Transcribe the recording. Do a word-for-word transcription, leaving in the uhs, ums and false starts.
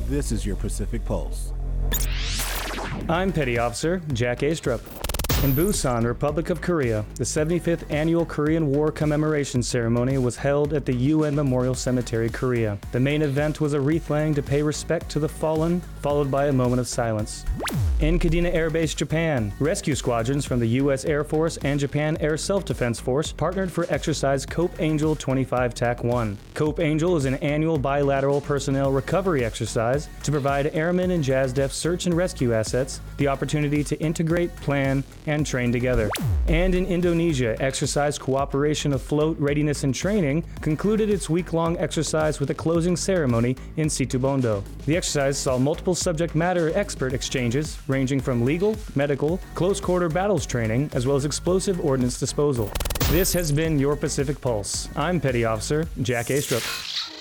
This is your Pacific Pulse. I'm Petty Officer Jack Astrup. In Busan, Republic of Korea, the seventy-fifth Annual Korean War Commemoration Ceremony was held at the U N Memorial Cemetery, Korea. The main event was a wreath-laying to pay respect to the fallen, followed by a moment of silence. In Kadena Air Base, Japan, rescue squadrons from the U S Air Force and Japan Air Self-Defense Force partnered for exercise COPE Angel twenty-five T A C one. COPE Angel is an annual bilateral personnel recovery exercise to provide airmen and JASDEF search and rescue assets the opportunity to integrate, plan, and train together. And in Indonesia, Exercise Cooperation Afloat Readiness and Training concluded its week-long exercise with a closing ceremony in Situbondo. The exercise saw multiple subject matter expert exchanges ranging from legal, medical, close-quarter battles training, as well as explosive ordnance disposal. This has been your Pacific Pulse. I'm Petty Officer Jack Astrup.